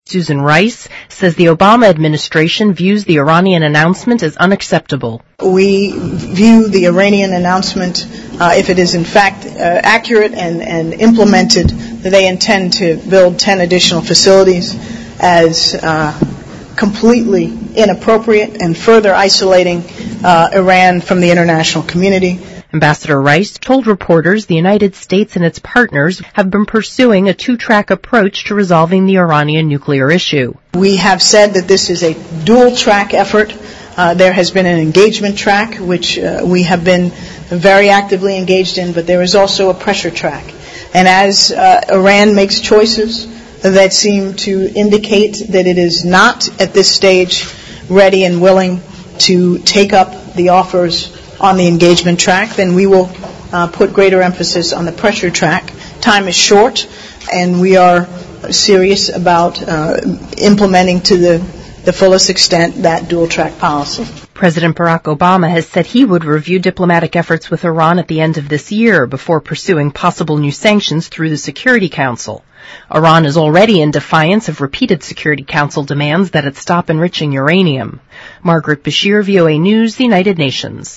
Susan Rice says the Obama administration views the Iranian announcement as unacceptable. We view the Iranian announcement, if it is in fact accurate and implemented, that they intend to build 10 additional facilities, as completely inappropriate and further isolating Iran from the international community. Ambassador Rice told reporters the United States and its partners have been pursuing a two-track approach to resolving the Iranian nuclear issue. We have said that this is a dual-track effort. There has been an engagement track, which we have been very actively engaged in, but there is also a pressure track. And as Iran makes choices that seem to indicate that it is not at this stage ready and willing to take up the offers on the engagement track, then we will put greater emphasis on the pressure track. Time is short, and we are serious about implementing to the fullest extent that dual-track policy. President Barack Obama has said he would review diplomatic efforts with Iran at the end of this year before pursuing possible new sanctions through the Security Council. Iran is already in defiance of repeated Security Council demands that it stop enriching uranium. Margaret Bashir, VOA News, the United Nations.